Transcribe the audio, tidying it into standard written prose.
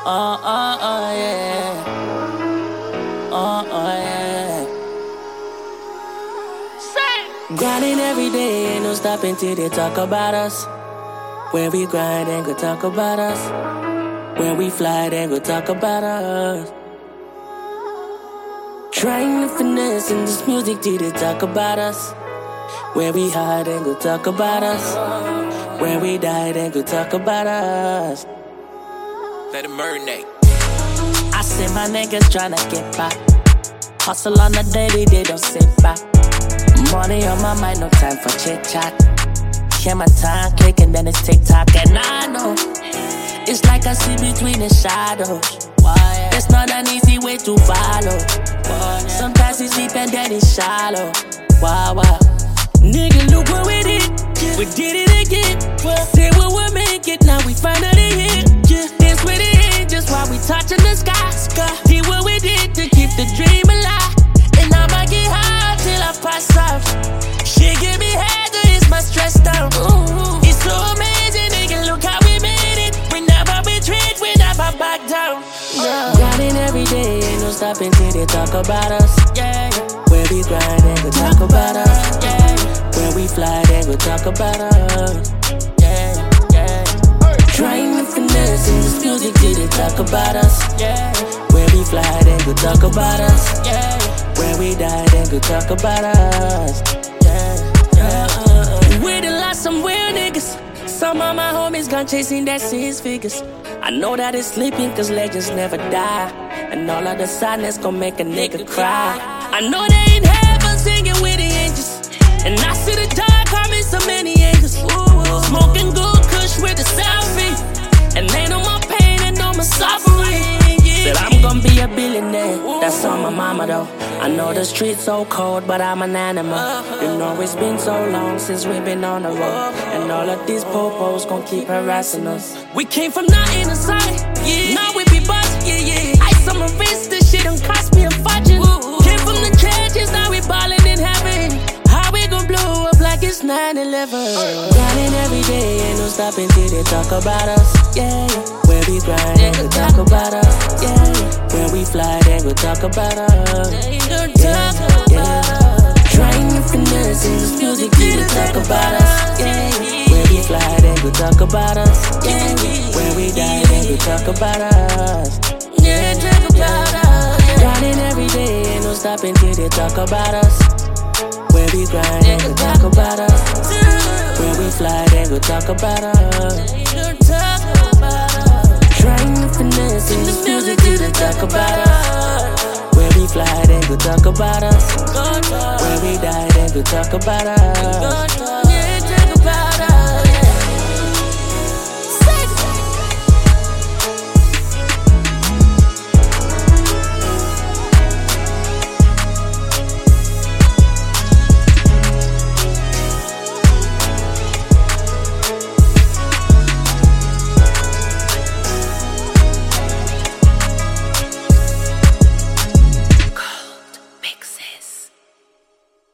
Yeah. Yeah. Grinding every day, ain't no stopping till they talk about us. When we grind, ain't gonna talk about us. When we fly, they gon' talk about us. Trying to finesse in this music till they talk about us. When we hide, they gon' talk about us. When we die, they gon' talk about us. Let it marinate. I see my niggas tryna get back. Hustle on the daily, they don't sit back. Money on my mind, no time for chit chat. Hear my time clicking, then it's TikTok, and I know it's like I see between the shadows. It's not an easy way to follow. Sometimes it's deep and then it's shallow. Wow. Nigga, look what we did. We did it again. Say we will make it, now we finally hit. Dance with the angels while we touching the sky. Did what we did to keep the dream alive. And I'ma get high till I pass out. She give me head to ease my stress down. It's so amazing, nigga, look how we made it. We never retreat, we never back down. Grinding every day, ain't no stopping till they talk about us. When we grind, they gon' talk about us. When we fly, they gon' talk about us. Trying to finesse in this music till they talk about us. When we fly, they gon' talk about us. When we die, they gon' talk about us. We done lost some real niggas. Some of my homies gone chasing that 6 figures. I know that it's sleeping cause legends never die. And all of the sadness gon' make a nigga cry. I know they in heaven singing with the angels. And I see the dark coming so many angles. Smoking good kush with the selfie. And ain't no more pain and no more suffering. Said I'm gon' be a billionaire, that's on my mama though. I know the streets so cold, but I'm an animal. You know it's been so long since we've been on the road. And all of these popos gon' keep harassing us. We came from nothing to something, now we be buzzing, Ice on my wrist, this shit done cost me a fortune. Came from the trenches, now we ballin' in heaven. How we gon' blow up like it's 9/11? Grinding every day, ain't no stopping till they talk about us. When we grind, they gon' talk about us. When we fly, they gon' talk about us. Trying to finesse in this music till they talk about us. When we fly, they gon' talk about us. When we die, they gon' talk about us. Grinding every day, ain't no stopping till they talk about us. When we grind, they gon' talk about us. When we fly, they gon' talk about us. Trying to finesse in this music till they talk about us. When we fly, they gon' talk about us. When we die, they gon' talk about us.